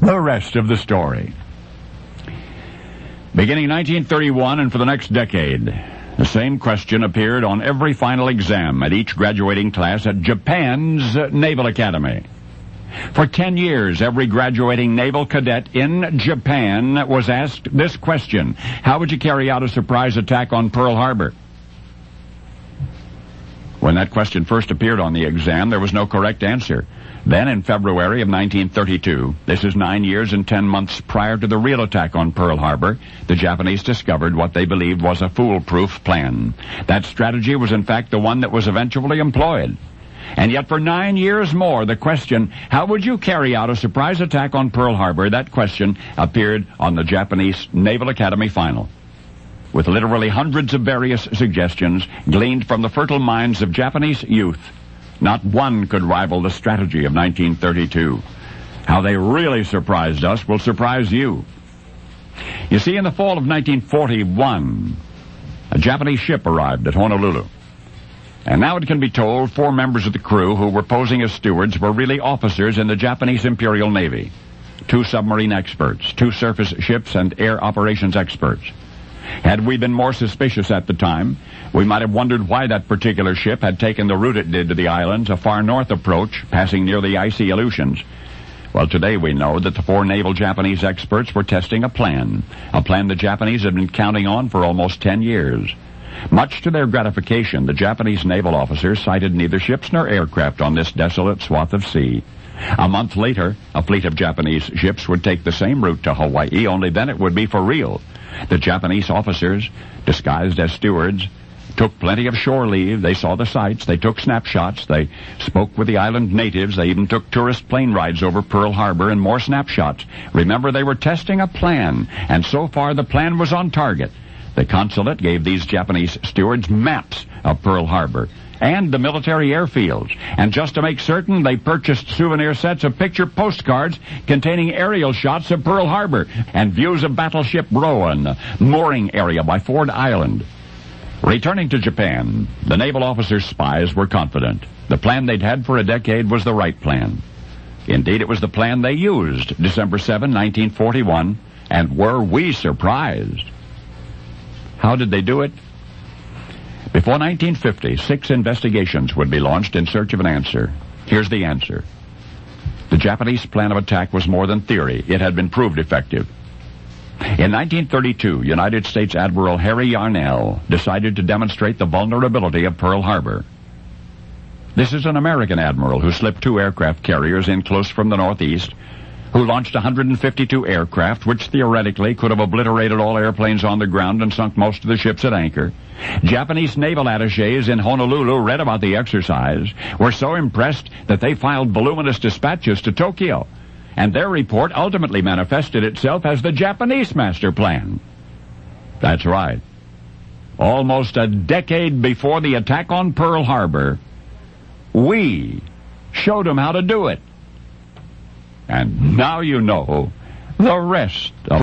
The rest of the story. Beginning 1931 and for the next decade, the same question appeared on every final exam at each graduating class at Japan's Naval Academy. For 10 years, every graduating naval cadet in Japan was asked this question: how would you carry out a surprise attack on Pearl Harbor? When that question first appeared on the exam, there was no correct answer. Then, in February of 1932, this is 9 years and 10 months prior to the real attack on Pearl Harbor, the Japanese discovered what they believed was a foolproof plan. That strategy was in fact the one that was eventually employed. And yet for 9 years more, the question, how would you carry out a surprise attack on Pearl Harbor, that question appeared on the Japanese Naval Academy final. With literally hundreds of various suggestions gleaned from the fertile minds of Japanese youth, not one could rival the strategy of 1932. How they really surprised us will surprise you. You see, in the fall of 1941, a Japanese ship arrived at Honolulu. And now it can be told 4 members of the crew who were posing as stewards were really officers in the Japanese Imperial Navy. 2 submarine experts, 2 surface ships and air operations experts. Had we been more suspicious at the time, we might have wondered why that particular ship had taken the route it did to the islands, a far north approach, passing near the icy Aleutians. Well, today we know that the 4 naval Japanese experts were testing a plan the Japanese had been counting on for almost 10 years. Much to their gratification, the Japanese naval officers sighted neither ships nor aircraft on this desolate swath of sea. A month later, a fleet of Japanese ships would take the same route to Hawaii, only then it would be for real. The Japanese officers, disguised as stewards, took plenty of shore leave. They saw the sights. They took snapshots. They spoke with the island natives. They even took tourist plane rides over Pearl Harbor and more snapshots. Remember, they were testing a plan, and so far the plan was on target. The consulate gave these Japanese stewards maps of Pearl Harbor and the military airfields. And just to make certain, they purchased souvenir sets of picture postcards containing aerial shots of Pearl Harbor and views of Battleship Rowan, the mooring area by Ford Island. Returning to Japan, the naval officers' spies were confident. The plan they'd had for a decade was the right plan. Indeed, it was the plan they used December 7, 1941, and were we surprised? How did they do it? Before 1950, 6 investigations would be launched in search of an answer. Here's the answer. The Japanese plan of attack was more than theory. It had been proved effective. In 1932, United States Admiral Harry Yarnell decided to demonstrate the vulnerability of Pearl Harbor. This is an American admiral who slipped 2 aircraft carriers in close from the northeast, who launched 152 aircraft, which theoretically could have obliterated all airplanes on the ground and sunk most of the ships at anchor. Japanese naval attachés in Honolulu read about the exercise, were so impressed that they filed voluminous dispatches to Tokyo, and their report ultimately manifested itself as the Japanese master plan. That's right. Almost a decade before the attack on Pearl Harbor, we showed them how to do it. And now you know the rest of